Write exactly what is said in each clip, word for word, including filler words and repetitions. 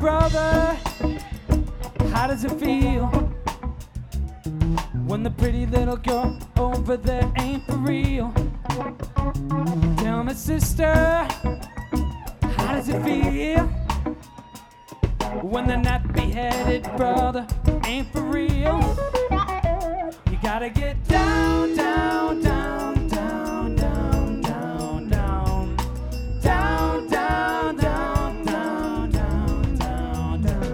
brother, how does it feel when the pretty little girl over there ain't for real? Tell me, sister, how does it feel when the nappy-headed brother ain't for real? You gotta get down, down, down, down, down, down, down, down, down, down, down, down, down, down.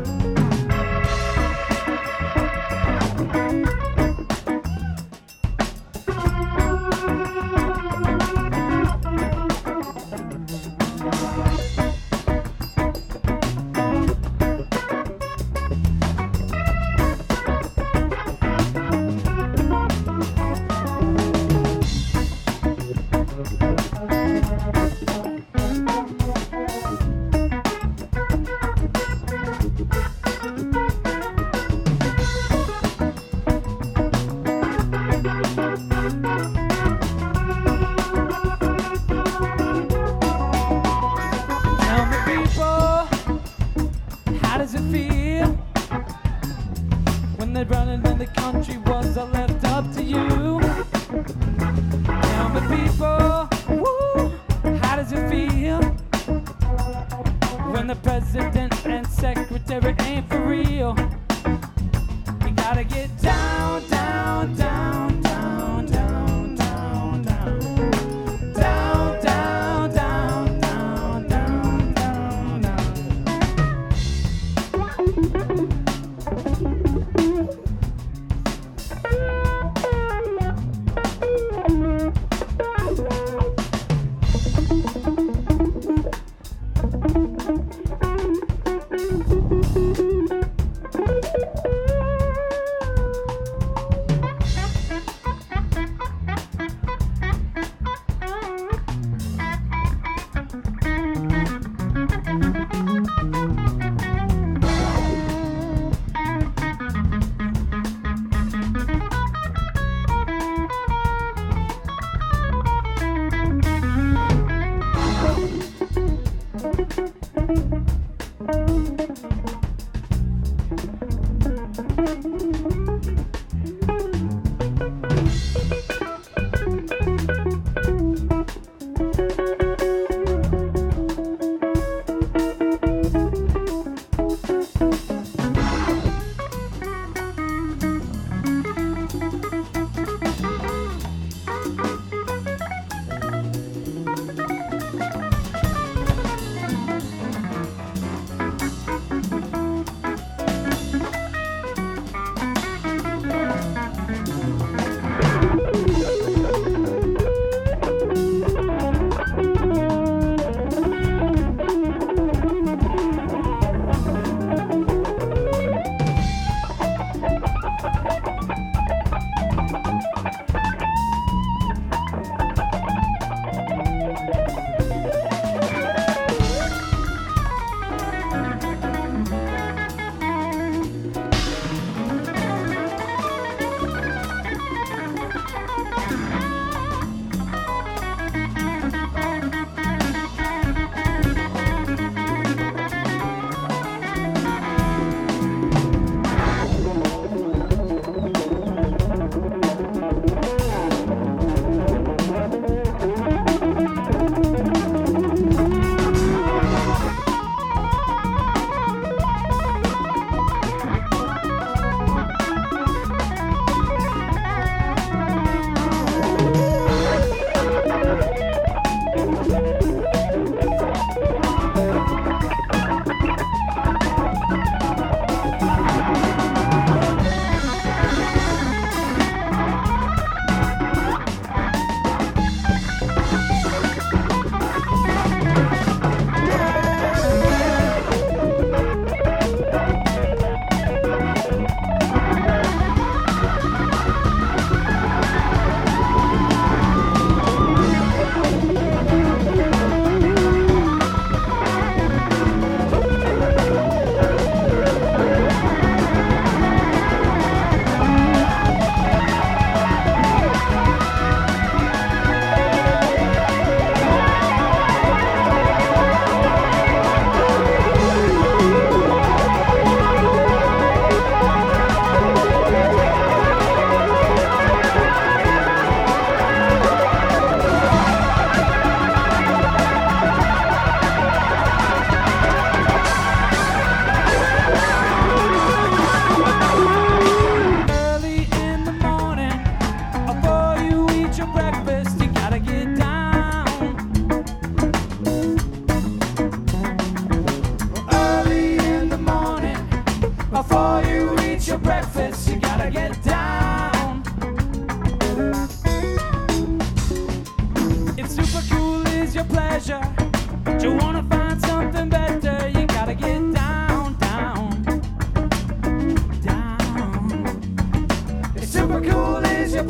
How does it feel when they're running and the country was all left up to you? Tell me, people, woo, how does it feel when the president and secretary ain't for real? You gotta get down, down, down, down, down, down, down, down, down, down, down, down, down, down.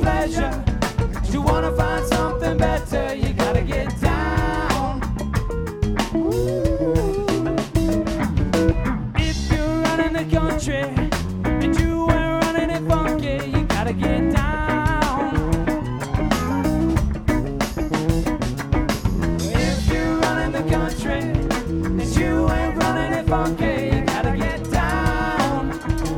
pleasure. If you wanna find something better, you gotta get down. If you're running the country and you ain't running it funky, you gotta get down. If you're running the country and you ain't running it funky, you gotta get down.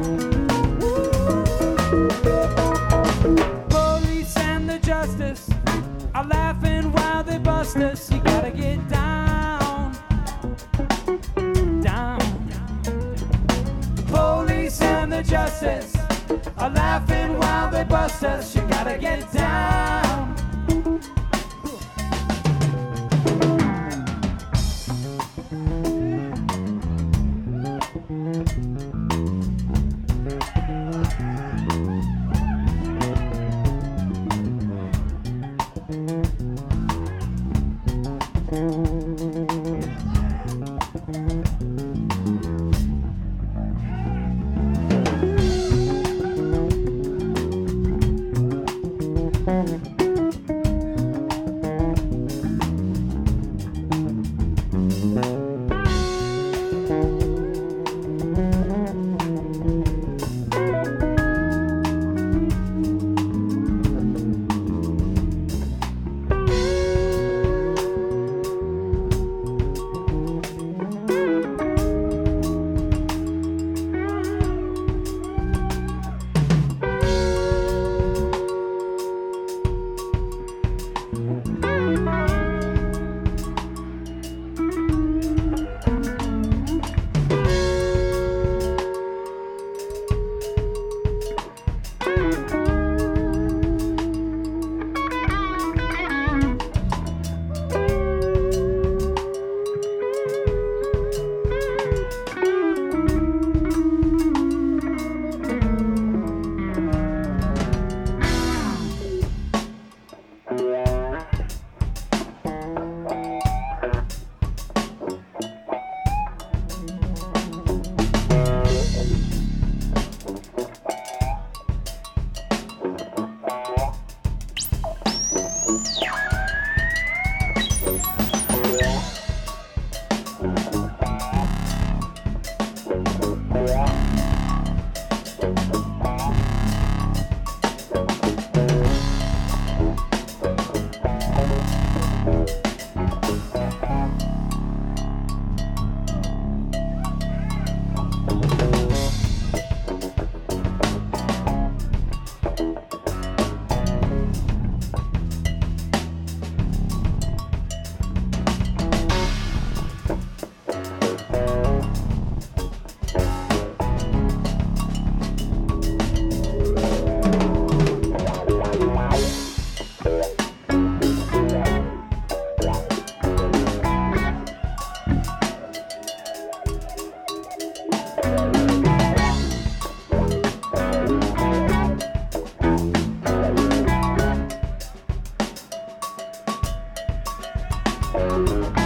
Police and the justice are laughing while they bust us. You gotta get down, down. Police and the justice are laughing while they bust us. You gotta get down. Thank you.